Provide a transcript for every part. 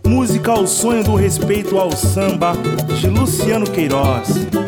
Música O Sonho do Respeito ao Samba, de Luciano Queiroz.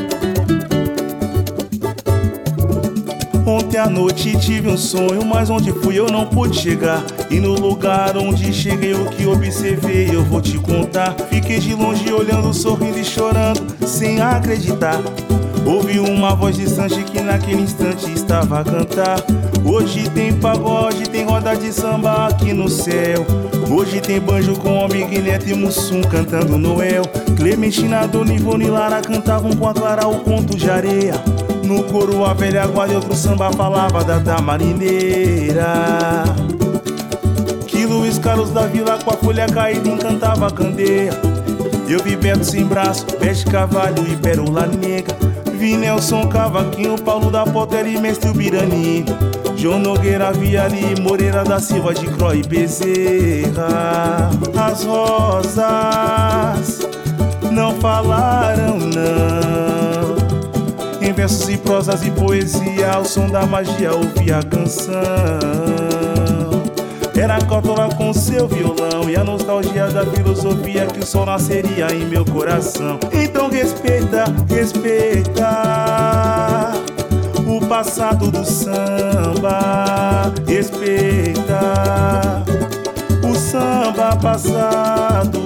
Ontem à noite tive um sonho, mas onde fui eu não pude chegar. E no lugar onde cheguei, o que observei eu vou te contar. Fiquei de longe olhando, sorrindo e chorando, sem acreditar. Ouvi uma voz distante que naquele instante estava a cantar. Hoje tem pagode, tem roda de samba aqui no céu. Hoje tem banjo com Big Neto e Mussum cantando Noel. Clementina, Dona Ivone e Lara cantavam com a Clara o conto de areia. No coro a velha guarda e outro samba falava da marineira. Que Luiz Carlos da Vila com a folha caída encantava a candeia. Eu vi Beto sem braço, Bete Cavalho e Pérola Negra. Vi Nelson Cavaquinho, Paulo da Potera e Mestre Ubirani. João Nogueira, Viali, Moreira da Silva de Croix e Bezerra. As rosas não falaram não. Em versos e prosas e poesia, ao som da magia ouvi a canção. Era a Cótola com seu violão e a nostalgia da filosofia que o sol nasceria em meu coração. Então respeita, respeita o passado do samba. Respeita o samba passado.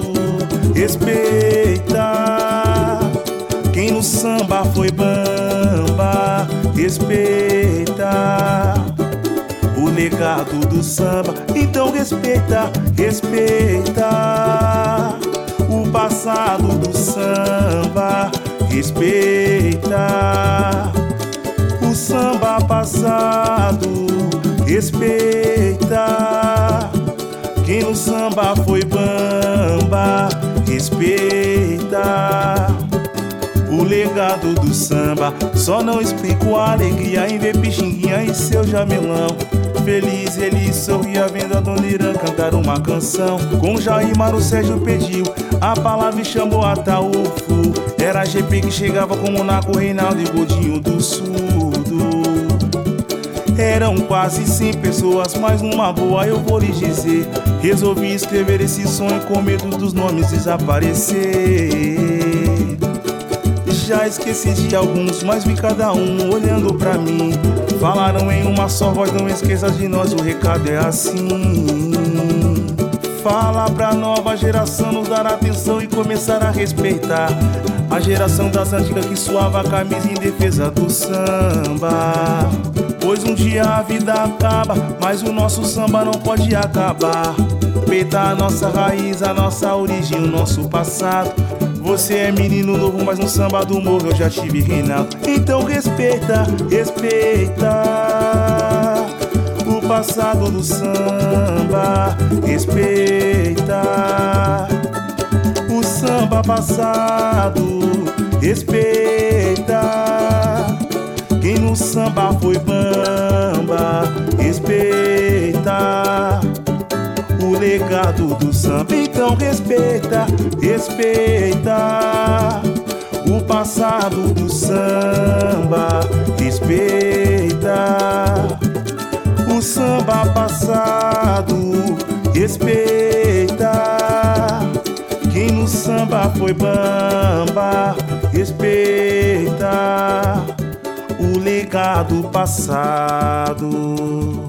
Respeita quem no samba foi bamba. Respeita o legado do samba. Então respeita, respeita o passado do samba. Respeita o samba passado. Respeita quem no samba foi bamba. Respeita o legado do samba. Só não explico a alegria em ver Pixinguinha e seu jamelão. Feliz ele sorria vendo a Dona Irã cantar uma canção. Com Jair Maro Sérgio pediu a palavra e chamou Ataúfo. Era GP que chegava com Monaco, Reinaldo e Godinho do Surdo. Eram quase 100 pessoas, mas numa boa eu vou lhes dizer. Resolvi escrever esse sonho com medo dos nomes desaparecer. Já esqueci de alguns, mas vi cada um olhando pra mim. Falaram em uma só voz, não esqueça de nós, o recado é assim. Fala pra nova geração nos dar atenção e começar a respeitar a geração das antigas que suava a camisa em defesa do samba. Pois um dia a vida acaba, mas o nosso samba não pode acabar. Respeitar a nossa raiz, a nossa origem, o nosso passado. Você é menino novo, mas no samba do morro eu já tive reinado. Então respeita, respeita o passado do samba. Respeita o samba passado. Respeita quem no samba foi bamba. Respeita o legado do samba. Então respeita, respeita o passado do samba. Respeita o samba passado. Respeita quem no samba foi bamba. Respeita o legado passado.